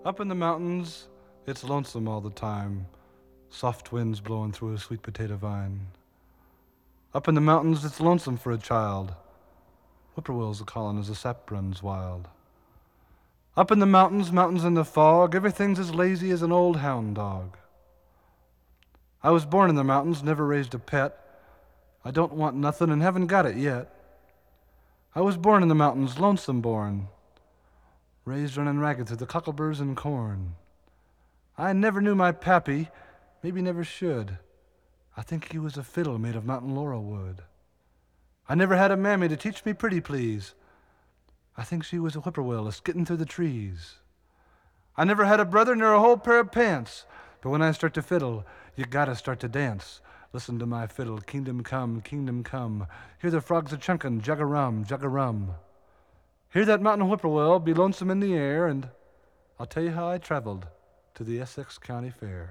Up in the mountains, it's lonesome all the time. Soft winds blowing through a sweet potato vine. Up in the mountains, it's lonesome for a child. Whippoorwills are calling as the sap runs wild. Up in the mountains, mountains in the fog, everything's as lazy as an old hound dog. I was born in the mountains, never raised a pet. I don't want nothing and haven't got it yet. I was born in the mountains, lonesome born, raised running ragged through the cockleburrs and corn. I never knew my pappy, maybe never should. I think he was a fiddle made of mountain laurel wood. I never had a mammy to teach me pretty please. I think she was a whippoorwill a-skitting through the trees. I never had a brother nor a whole pair of pants, but when I start to fiddle, you gotta start to dance. Listen to my fiddle, kingdom come, kingdom come. Hear the frogs a-chunkin', jug-a-rum, jug-a-rum. Hear that mountain whippoorwill be lonesome in the air, and I'll tell you how I traveled to the Essex County Fair.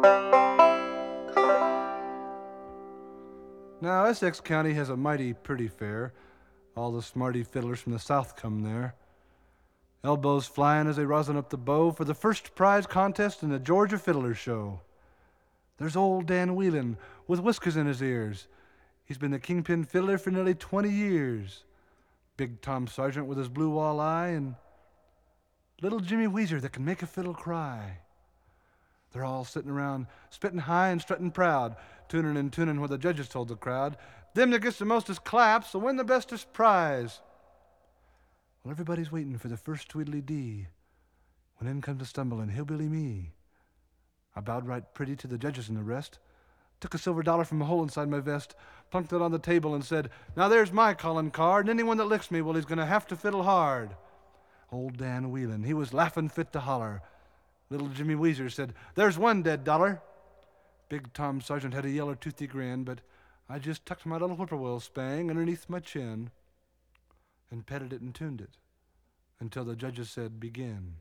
Now, Essex County has a mighty pretty fair. All the smarty fiddlers from the south come there. Elbows flying as they rosin up the bow for the first prize contest in the Georgia Fiddler Show. There's old Dan Whelan with whiskers in his ears. He's been the kingpin fiddler for nearly 20 years. Big Tom Sargent with his blue walleye, and little Jimmy Weezer that can make a fiddle cry. They're all sitting around, spitting high and strutting proud, tuning and tuning what the judges told the crowd. Them that gets the mostest claps will win the bestest prize. Well, everybody's waiting for the first tweedly-dee, when in comes a stumbling hillbilly me. I bowed right pretty to the judges and the rest, took a silver dollar from a hole inside my vest, plunked it on the table and said, "Now there's my calling card, and anyone that licks me, well, he's gonna have to fiddle hard." Old Dan Whelan, he was laughing fit to holler. Little Jimmy Weezer said, "There's one dead dollar." Big Tom Sargent had a yellow toothy grin, but I just tucked my little whippoorwill spang underneath my chin and petted it and tuned it until the judges said, "Begin."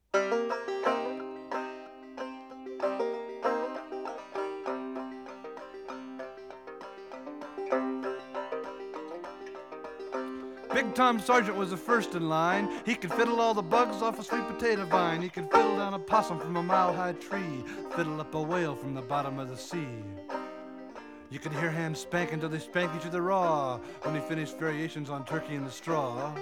Big Tom Sargent was the first in line. He could fiddle all the bugs off a sweet potato vine. He could fiddle down a possum from a mile-high tree, fiddle up a whale from the bottom of the sea. You could hear hands spanking till they spank each other raw when he finished variations on Turkey in the Straw.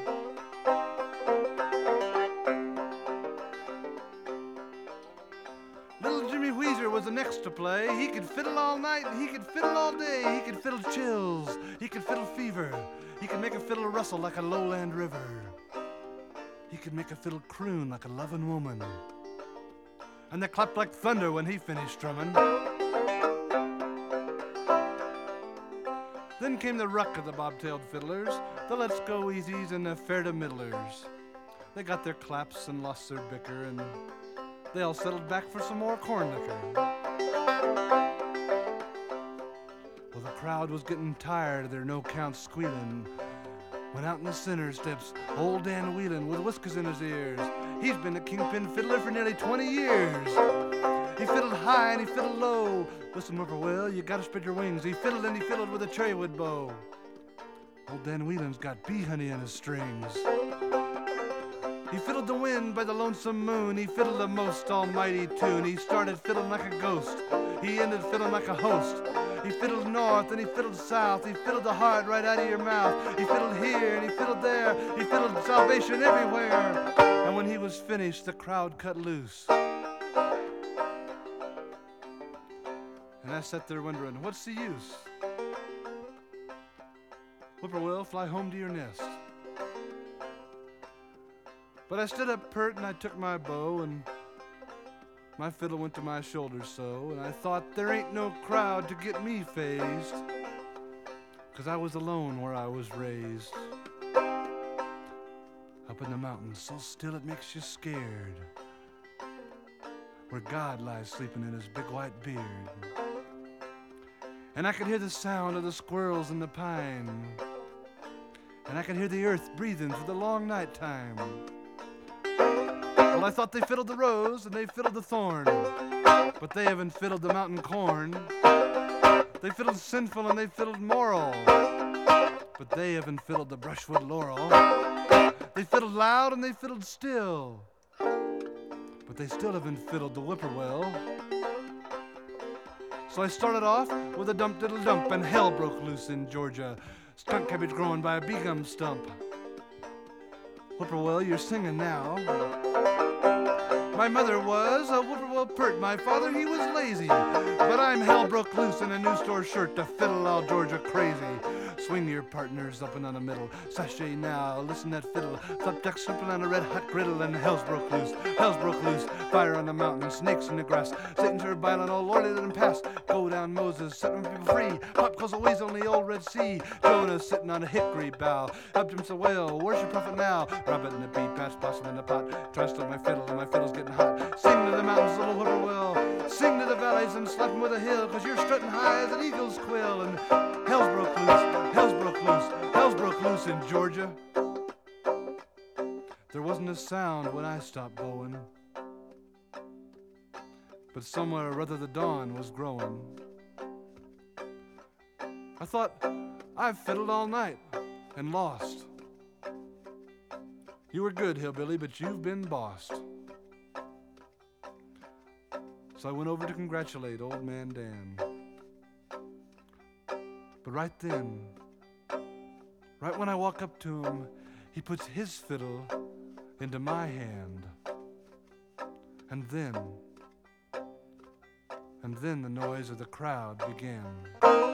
Little Jimmy Weezer was the next to play. He could fiddle all night and he could fiddle all day. He could fiddle chills, he could fiddle fever. He could make a fiddle rustle like a lowland river. He could make a fiddle croon like a loving woman. And they clapped like thunder when he finished strumming. Then came the ruck of the bob-tailed fiddlers, the let's go easies and the fair to middlers. They got their claps and lost their bicker, and they all settled back for some more corn liquor. Well, the crowd was getting tired of their no-count squealing when out in the center steps old Dan Whelan with whiskers in his ears. He's been a kingpin fiddler for nearly 20 years. He fiddled high and he fiddled low. Listen, whippoorwill, you gotta spread your wings. He fiddled and he fiddled with a cherrywood bow. Old Dan Whelan's got bee honey in his strings. He fiddled the wind by the lonesome moon. He fiddled the most almighty tune. He started fiddling like a ghost. He ended fiddling like a host. He fiddled north and he fiddled south. He fiddled the heart right out of your mouth. He fiddled here and he fiddled there. He fiddled salvation everywhere. And when he was finished, the crowd cut loose. And I sat there wondering, what's the use? Whippoorwill, fly home to your nest. But I stood up pert and I took my bow, and my fiddle went to my shoulder so, and I thought there ain't no crowd to get me fazed, 'cause I was alone where I was raised. Up in the mountains, so still it makes you scared, where God lies sleeping in his big white beard. And I could hear the sound of the squirrels in the pine, and I could hear the earth breathing through the long night time. Well, I thought they fiddled the rose and they fiddled the thorn, but they haven't fiddled the mountain corn. They fiddled sinful and they fiddled moral, but they haven't fiddled the brushwood laurel. They fiddled loud and they fiddled still, but they still haven't fiddled the whippoorwill. So I started off with a dump diddle dump, and hell broke loose in Georgia. Skunk cabbage growing by a bee gum stump. Whippoorwill, you're singing now. My mother was a whippoorwill pert, my father he was lazy, but I'm hell broke loose in a new store shirt to fiddle all Georgia crazy. Swing your partners up and down the middle, sashay now, listen that fiddle, flapjack slipping on a red hot griddle, and hell's broke loose, fire on the mountain, snakes in the grass, Satan's her biling, oh Lordy, let him pass, go down Moses, setting people free, pop goes away on the old Red Sea, Jonah sitting on a hickory bough, up jumps a whale, where's your prophet now, rabbit in the pea patch, possum in the pot, tries to my fiddle, and my fiddle's getting hot, sing to the mountains, little whippoorwill, sing to the valleys and slap 'em with a hill, 'cause you're strutting high as an eagle's quill, and hell's broke loose in Georgia. There wasn't a sound when I stopped bowing, but somewhere or other the dawn was growing. I thought, I've fiddled all night and lost. You were good, hillbilly, but you've been bossed. So I went over to congratulate old man Dan. But right then, right when I walk up to him, he puts his fiddle into my hand. And then the noise of the crowd began.